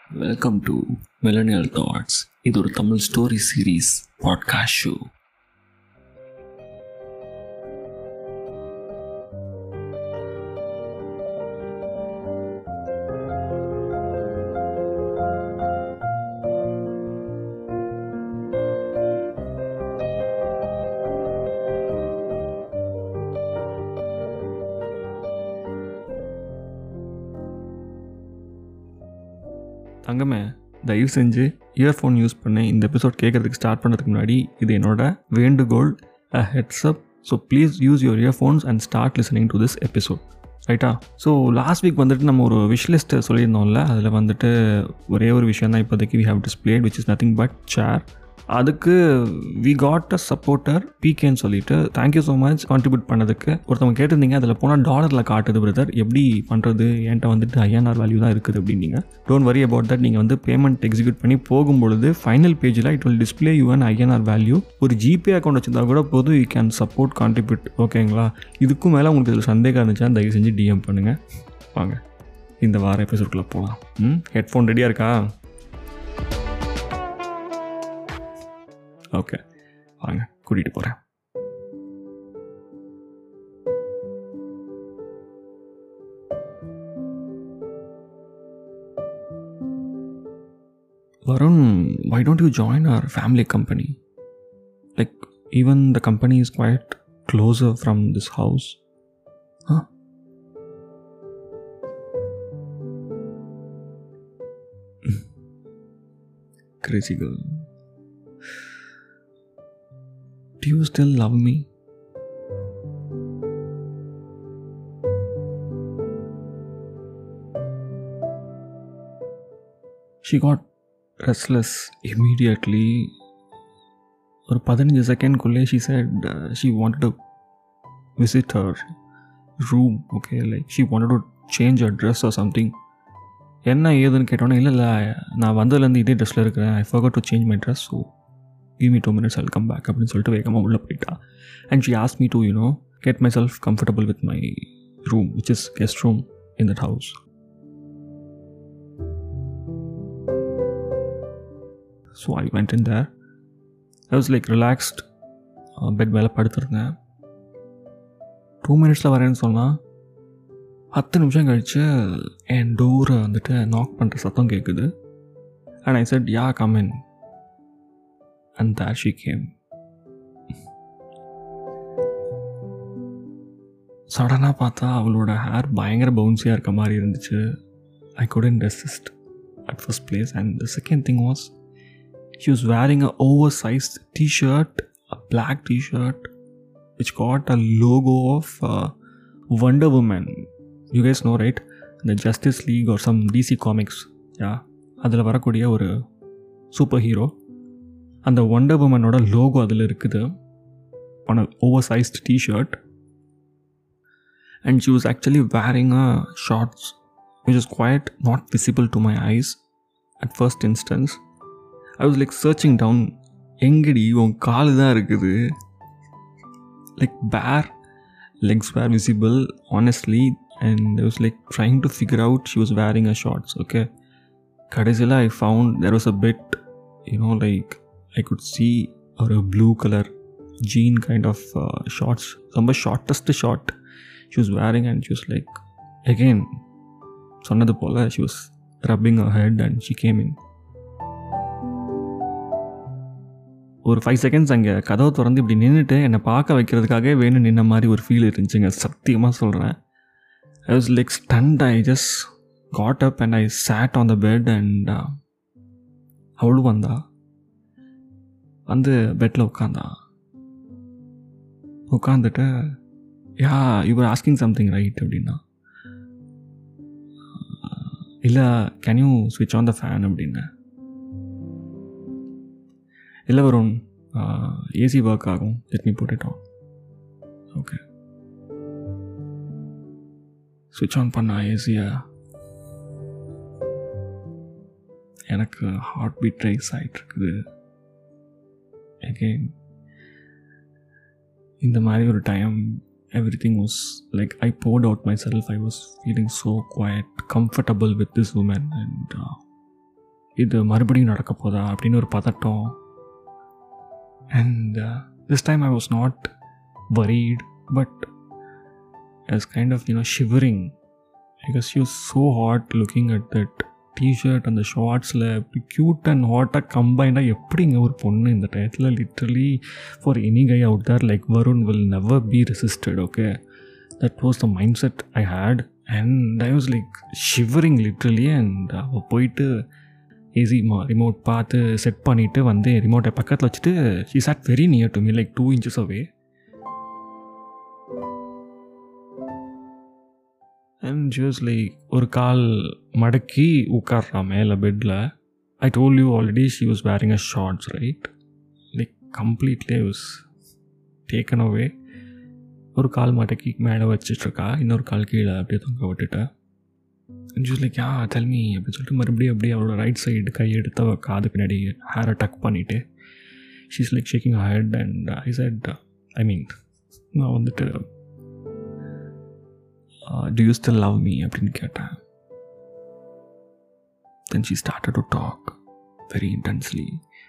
Welcome to millennial thoughts. இது ஒரு Tamil story series podcast show. தங்கமே, தயவு செஞ்சு இயர்ஃபோன் யூஸ் பண்ணி இந்த எபிசோட் கேட்குறதுக்கு ஸ்டார்ட் பண்ணுறதுக்கு முன்னாடி இது என்னோட வேண்டுகோள், a heads up. So please use your earphones and start listening to this episode, ரைட்டா? ஸோ லாஸ்ட் வீக் வந்துட்டு நம்ம ஒரு விஷ் சொல்லியிருந்தோம்ல, அதில் வந்துட்டு ஒரே ஒரு விஷயம் தான் இப்போதைக்கு we have displayed, which is nothing but share. அதுக்கு வி காட் அ சப்போர்ட்டர் பிகேன்னு சொல்லிட்டு தேங்க்யூ ஸோ மச் கான்ட்ரிபியூட் பண்ணதுக்கு. ஒருத்தவங்க கேட்டிருந்தீங்க, அதில் போனால் டாலரில் காட்டுது பிரதர், எப்படி பண்ணுறது, என்கிட்ட வந்துட்டு ஐஎன்ஆர் வேல்யூ தான் இருக்குது அப்படின்னீங்க. Don't worry about that. நீங்கள் வந்து பேமெண்ட் எக்ஸிக்யூட் பண்ணி போகும்பொழுது ஃபைனல் பேஜில் it will display you an INR value. ஒரு ஜிபே அக்கௌண்ட் வச்சிருந்தா கூட போதும், யூ கேன் சப்போர்ட் கான்ட்ரிபியூட். ஓகேங்களா? இதுக்கும் மேலே உங்களுக்கு இதில் சந்தேகம் இருந்துச்சா தயவு செஞ்சு டிஎம் பண்ணுங்கள். வாங்க இந்த வார எபிசோட்குள்ளே போகலாம். ஹெட்ஃபோன் ரெடியாக இருக்கா? ஓகே, வாங்க கூட்டிகிட்டு போகிறேன். Varun, why don't you join our family company? Like, even the company is quite closer from this house. Huh? Crazy girl. Do you still love me? She got restless immediately. ஒரு 15 செகண்ட்குள்ளே she said she wanted to visit her room. Okay, like she wanted to change her dress or something. என்ன ஏதுன்னு கேட்டோன்னே, இல்லை நான் வந்ததுலேருந்து இதே ட்ரெஸ்ஸில் இருக்கிறேன், I forgot to change my dress, so give me 2 minutes, I'll come back அப்படின்னு சொல்லிட்டு வேகமாக உள்ளே போயிட்டா. And she asked me to, get myself comfortable with my room, which is guest room in that house. So I went in there. I was like relaxed, bed மேலே படுத்துருந்தேன். 2 minutesல வரேன்னு சொன்னால் 10 நிமிஷம் கழிச்சு என் டோரை வந்துட்டு நாக் பண்ணுற சத்தம் கேட்குது. And I said, yeah, come in. And there she came. சடனாக பார்த்தா அவளோட ஹேர் பயங்கர பவுன்ஸியாக இருக்க மாதிரி இருந்துச்சு. I couldn't resist at first place. And the second thing was, she was wearing a oversized t-shirt, a black t-shirt, which got a logo of Wonder Woman. You guys know, right? The Justice League or some DC Comics. Yeah, அதில் வரக்கூடிய ஒரு super hero. அந்த wonder வுமனோட logo அதில் இருக்குது on an oversized t-shirt. And she was actually wearing a shorts which is quite not visible to my eyes at first instance. I was like searching down, எங்கடி உன் காலு தான் இருக்குது. Like bare legs were visible honestly, and I was like trying to figure out she was wearing a shorts. Okay, கடைசியில் I found there was a bit, like I could see a blue color jean kind of shorts, some shortest short she was wearing. And she was like, again சொன்னது போல, she was rubbing her head and she came in. ஒரு 5 seconds அங்கே கதவை திறந்து இப்படி நின்றுட்டு என்னை பார்க்க வைக்கிறதுக்காக வேணும் நின்ன மாதிரி ஒரு ஃபீல் இருந்துச்சுங்க, சத்தியமாக சொல்கிறேன். I was like stunned. I just got up and I sat on the bed and அவளும் வந்து பெட்டில் உட்காந்துட்டு, yeah you are asking something right அப்படின்னா, இல்லை கேன் யூ ஸ்விட்ச் ஆன் த ஃபேன் அப்படின்னா, இல்லை வரும் ஏசி ஒர்க் ஆகும், let me put it on. Okay, ஸ்விட்ச் ஆன் பண்ணா ஏசியா, எனக்கு ஹார்ட் பீட் ரைஸ் ஆகிட்டுருக்குது. Again, இந்த மாதிரி ஒரு time everything was like I poured out myself. I was feeling so quiet, comfortable with this woman, and இது மறுபடியும் நடக்க போதா அப்படின்னு ஒரு பதட்டம். And this time I was not worried, but I was kind of shivering because she was so hot looking at that t-shirt and the shortsல அப்படி cute and ஹாட்டாக கம்பைண்டாக எப்படிங்க ஒரு பொண்ணு இந்த டயத்தில் literally for any guy out there like Varun will never be resisted. Okay, that was the mind set I had and I was like shivering literally. And அவள் போயிட்டு ஏசி ரிமோட் பார்த்து செட் பண்ணிவிட்டு வந்து ரிமோட்டை பக்கத்தில் வச்சுட்டு she sat very near to me like 2 inches away. And she was like ஒரு கால் மடக்கி உட்கார்றா மேலே பெட்டில். I told you already she was wearing a shorts, right? Like completely was taken away. ஒரு கால் மடக்கி மேலே வச்சிட்ருக்கா, இன்னொரு கால் கீழே அப்படியே தொங்க விட்டுட்டேன். And she was like tell me அப்படின்னு சொல்லிட்டு மறுபடியும் அப்படியே அவளோட ரைட் சைடு கை எடுத்து அவள் காது பின்னாடி ஹேரை டக் பண்ணிவிட்டு she is like shaking her head. And I said நான் வந்துட்டு do you still love me அப்படின்னு கேட்டேன். Then she started to talk very intensely.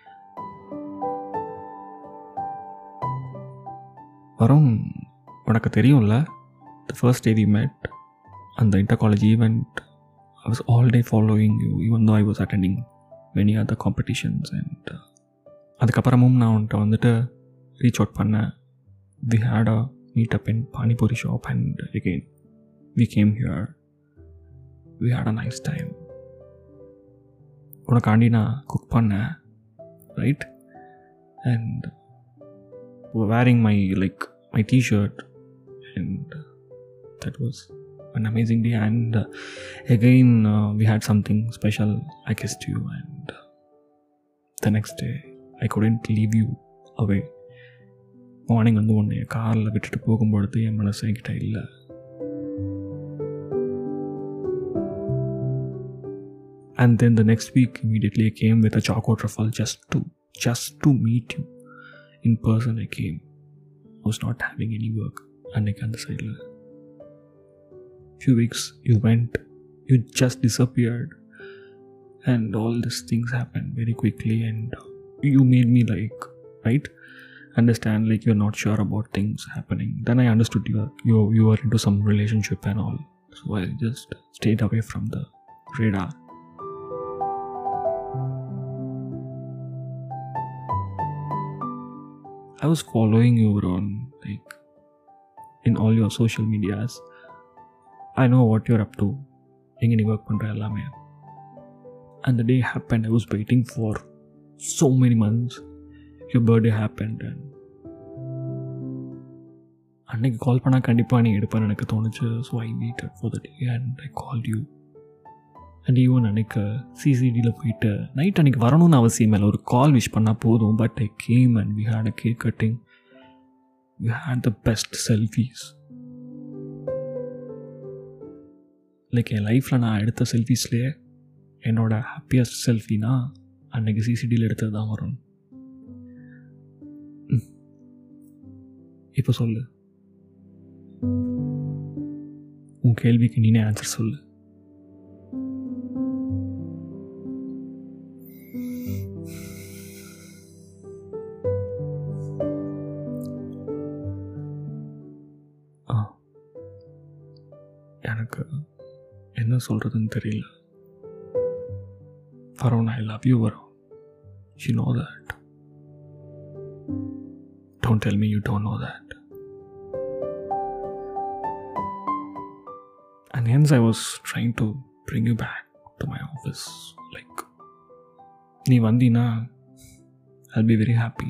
Varun, உனக்கு தெரியும்ல, the first day we met and the inter-college event, I was all day following you even though I was attending many other competitions. And அதுக்கப்புறமும் நான் உன்கிட்ட வந்துட்டு reach out பண்ணேன். We had a meet up in Panipuri shop and again we came here. We had a nice time. உனக்காண்டி நான் cook பண்ணேன், right? And wearing my t-shirt and that was an amazing day. And again we had something special. I kissed you and the next day I couldn't leave you away. Morning வந்து உன்னை காரில் விட்டுட்டு போகும்பொழுது என் மனசு என்கிட்ட இல்லை. And then the next week immediately I came with a choco truffle just to meet you in person. I came. I was not having any work அன்னைக்கு அந்த சைடில். Few weeks you went, you just disappeared and all these things happened very quickly and you made me understand you're not sure about things happening. Then I understood you were into some relationship and all, so I just stayed away from the radar. I was following you around in all your social medias. I know what you're up to. எங்க நீ work பண்ணுற எல்லாமே. And the day happened. I was waiting for so many months. Your birthday happened and அன்னைக்கு கால் பண்ணால் கண்டிப்பாக நீ எடுப்பேன்னு எனக்கு தோணுச்சு. So I waited for the day and I called you. And even அன்னைக்கு சிசிடியில் போயிட்டு நைட் அன்றைக்கி வரணும்னு அவசியம் இல்லை, ஒரு கால் விஷ் பண்ணால் போதும். But I came and we had a cake cutting. We had the best selfies. என் லைஃப்பில் நான் எடுத்த செல்ஃபீஸ்லேயே என்னோடய ஹாப்பியஸ்ட் செல்ஃபினா அன்றைக்கி சிசிடியில் எடுத்தது தான் வரும். இப்போ சொல்லு, உன் கேள்விக்கு நீனே ஆன்சர் சொல்லு. எனக்கு என்ன சொல்கிறதுன்னு தெரியல. Varun, I love you, Varun. You know that. Don't tell me you don't know that. And hence I was trying to bring you back to my office. Nee vandina, I'll be very happy.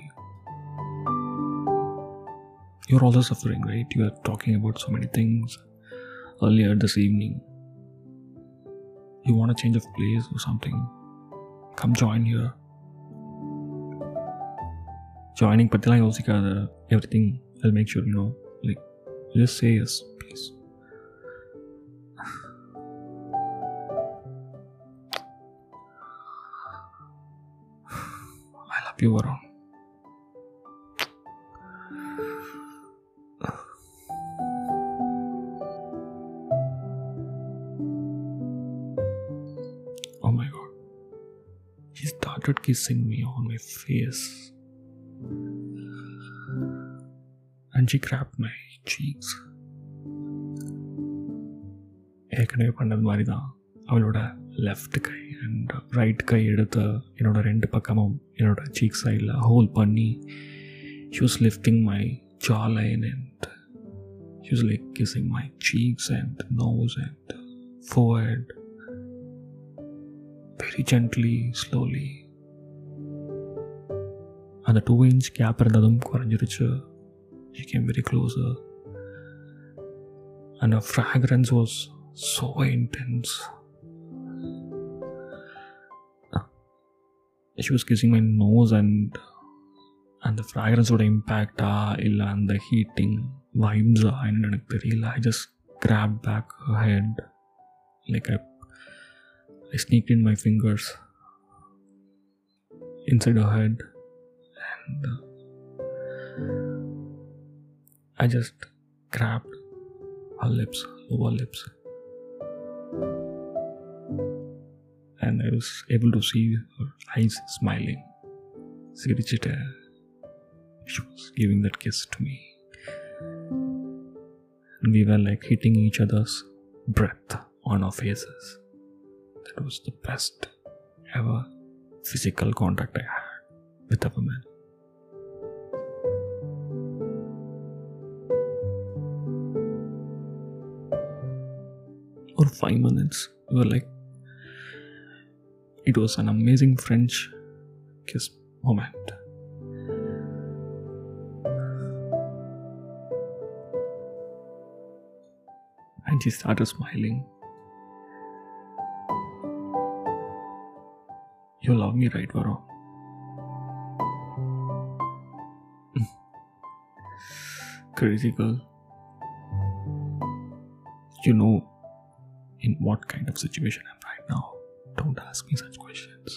You're also suffering, right? You are talking about so many things earlier this evening. You want a change of place or something? Come join here. Joining pathilam yosikada. Everything I'll make sure you know. Just say yes, please. I love you, Varun. Oh my God. started kissing me on my face. And she grabbed my cheeks. ஏற்கனவே பண்ணது மாதிரி தான் அவளோட left கை and right கை எடுத்து என்னோட 2 பக்கமும் என்னோட சீக் சைடில் ஹோல்ட் பண்ணி she was lifting my jawline and she was like kissing my cheeks and nose and forehead very gently, slowly. அந்த 2-inch கேப் இருந்ததும் குறைஞ்சிருச்சு. She came very closer and her fragrance was so intense. She was kissing my nose and the fragrance would impact illa and the heating vibes and எனக்கு தெரியல. I just grabbed back her head like I sneaked in my fingers inside her head and I just grabbed her lips, lower lips, and I was able to see her eyes smiling. Sirichita, she was giving that kiss to me, and we were like hitting each other's breath on our faces. That was the best ever physical contact I had with a woman. For 5 minutes we were like, it was an amazing French kiss moment. And she started smiling. You love me, right, Varo? Crazy girl. You know in what kind of situation I'm right now. Don't ask me such questions.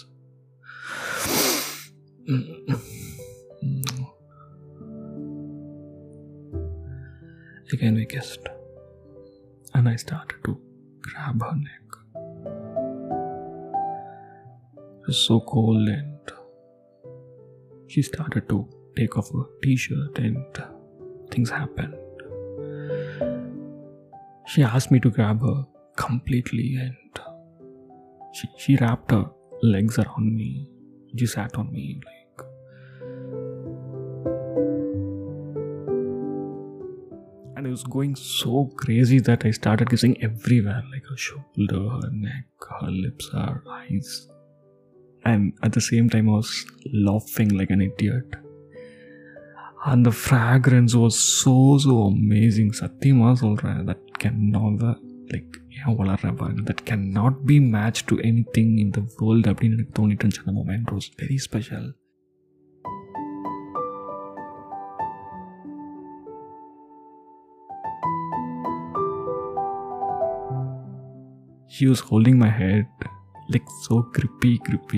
Again we kissed and I started to grab her neck. It was so cold and she started to take off her t-shirt and things happened. She asked me to grab her completely and she wrapped her legs around me. She sat on me like, and it was going so crazy that I started kissing everywhere, like her shoulder, her neck, her lips, her eyes, and at the same time I was laughing like an idiot. And the fragrance was so amazing. Satyama solran, that cannot that cannot be matched to anything in the world. அப்படினு எனக்கு தோணிட்டு இருந்துச்சு. அந்த moment was very special. She was holding my head like so grippy.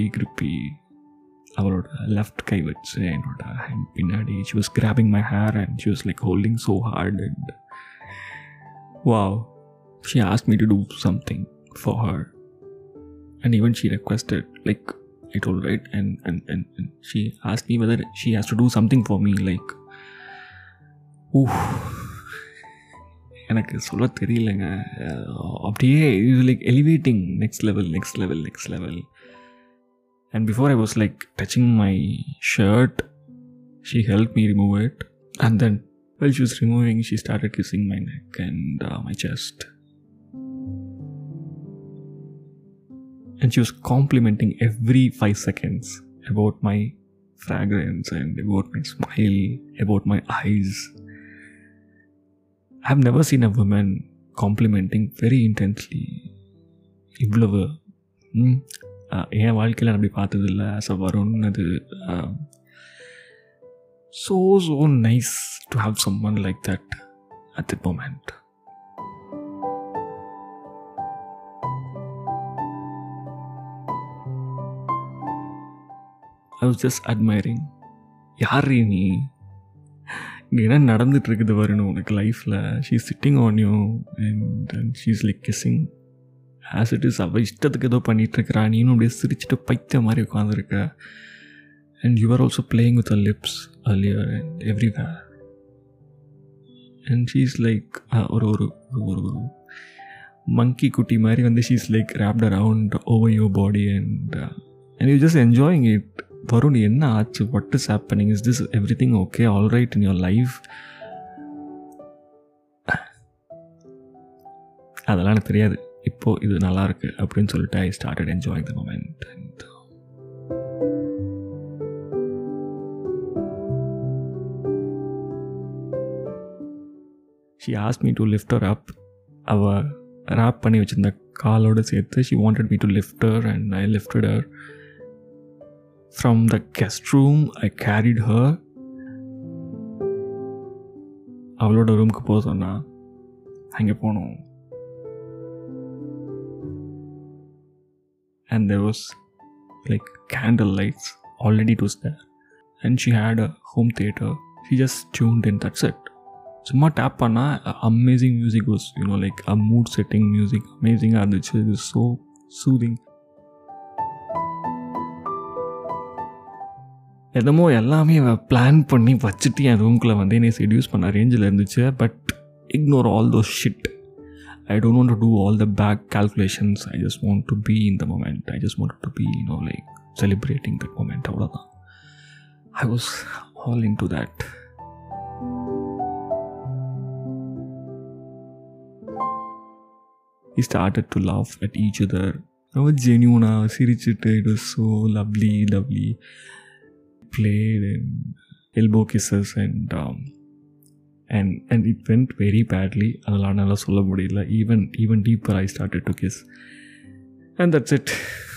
அவளோட left கை வச்சு என்னோட hand பின்னாடி she was grabbing my hair and she was like holding so hard and wow, she asked me to do something for her and even she requested, like I told, right, and she asked me whether she has to do something for me, like எனக்கு சொல்ல தெரியலங்க. அப்படியே like elevating next level. And before I was like touching my shirt, she helped me remove it. And then while she was removing, she started kissing my neck and my chest. And she was complimenting every 5 seconds about my fragrance and about my smile, about my eyes. I've never seen a woman complimenting very intensely. இவ்வளவு என் வாழ்க்கையில் நான் அப்படி பார்த்ததில்லை. So வரும்னு அது so nice to have someone like that at that moment. I was just admiring. யாரு நீ, இங்கே என்ன நடந்துட்டு இருக்குது வரணும் உனக்கு லைஃப்பில். She is sitting on you and she's like kissing as it is அவள் இஷ்டத்துக்கு ஏதோ பண்ணிகிட்ருக்கிறா, நீனும் அப்படியே சிரிச்சுட்டு பைத்திய மாதிரி உட்காந்துருக்க. And you are also playing with her lips earlier and everywhere. And she's like ஒரு ஒரு ஒரு மங்கி குட்டி மாதிரி வந்து she's like wrapped around over your body and you're just enjoying it. Varun, என்ன ஆச்சு? what is happening? is this everything okay, all right in your life? அதெல்லாம் எனக்கு தெரியாது, இப்போது இது நல்லாயிருக்கு அப்படின்னு சொல்லிட்டு I started enjoying the moment. And she asked me to lift her up. அவள் ரேப் பண்ணி வச்சுருந்த காலோடு சேர்த்து she wanted me to lift her and I lifted her. From the guest room I carried her. அவளோட ரூமுக்கு போக சொன்னா, அங்கே போனோம். And there was like candle lights already it was there. And she had a home theater. She just tuned in, that's it. சும்மா tap பண்ணால் amazing music was, you know like a mood setting music. அமேசிங்காக இருந்துச்சு. இது so soothing. எதமோ எல்லாமே plan பண்ணி வச்சுட்டு என் ரூம்குள்ளே வந்து என்னை செடியூஸ் பண்ண ரேஞ்சில் இருந்துச்சு. But ignore all those shit. I don't want to do all the back calculations. I just want to be in the moment. I just wanted to be, like celebrating that moment. அவ்வளோதான். I was all into that. We started to laugh at each other. I was genuine. சிரிச்சிட்டு, it was so lovely. Played and elbow kisses and it went very badly. அதெல்லாம் நல்லா சொல்ல முடியல. even deeper I started to kiss and that's it.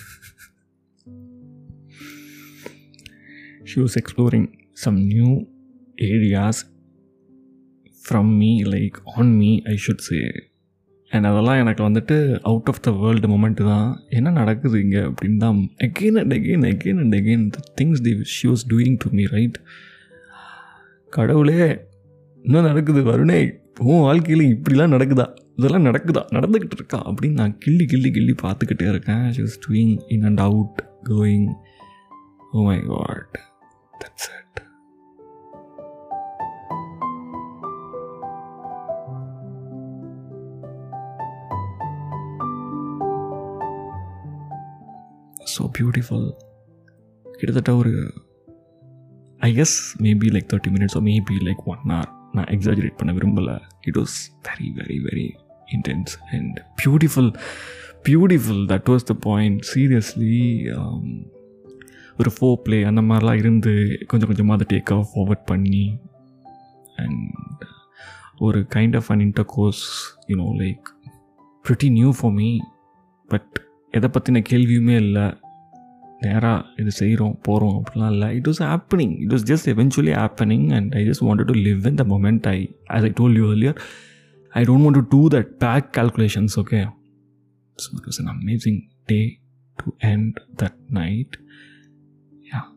She was exploring some new areas from me, like on me I should say. and அதெல்லாம் எனக்கு வந்துட்டு out of the world moment தான். என்ன நடக்குது இங்கே அப்படின்னு தான் again and again the things she was doing to me, right? கடவுளே, என்ன நடக்குது வருணே? உன் வாழ்க்கையில் இப்படிலாம் நடக்குதா? இதெல்லாம் நடந்துக்கிட்டு இருக்கா அப்படின்னு நான் கிள்ளி பார்த்துக்கிட்டே இருக்கேன். she was doing in and out, going, oh my god, that's it. so beautiful. கிட்டத்தட்ட ஒரு I guess maybe like 30 minutes or maybe like 1 hour. நான் எக்ஸாஜரேட் பண்ண விரும்பலை. It was very very very intense and beautiful. that was the point. seriously. ஒரு foreplay அந்த மாதிரிலாம் இருந்து கொஞ்சமாக அதை டேக் ஆஃப் ஃபார்வர்ட் பண்ணி and ஒரு kind of an intercourse, like pretty new for me. பட் எதை பற்றின கேள்வியுமே இல்லை. நேராக இது செய்கிறோம் போகிறோம் அப்படிலாம் இல்லை. It was happening. It was just eventually happening and I just wanted to live in the moment. as I told you earlier, I don't want to do that back calculations, okay? So it was an amazing day to end that night. Yeah.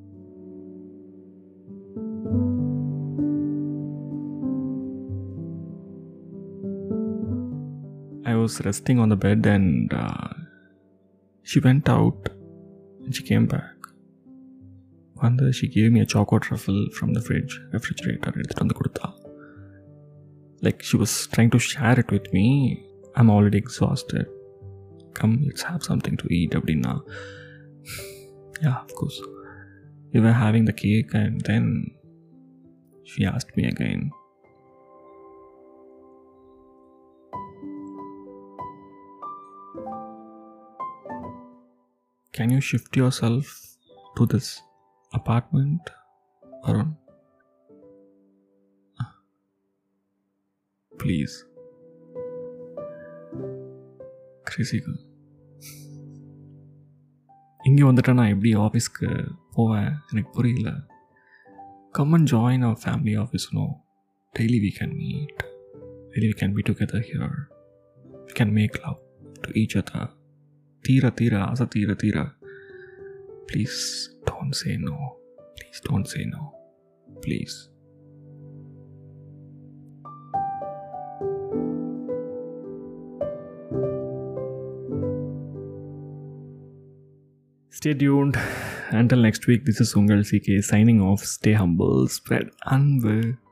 I was resting on the bed and she went out and she came back. And she gave me a chocolate truffle from the refrigerator. எடுத்துட்டு வந்து கொடுத்தா. Like she was trying to share it with me. I'm already exhausted. Come, let's have something to eat. அப்படின்னா, yeah, of course. We were having the cake and then she asked me again. Can you shift yourself to this apartment, Varun? Please. Crazy girl. இங்கே வந்துட்டா நான் எப்படி ஆஃபீஸ்க்கு போவேன் எனக்கு புரியல. Come and join our family office, no? Daily we can meet. Daily we can be together here. We can make love to each other. தீர ஆசை தீர. Please don't say no. Please don't say no. Please. Stay tuned. Until next week, this is Ungal CK signing off. Stay humble, spread unwell.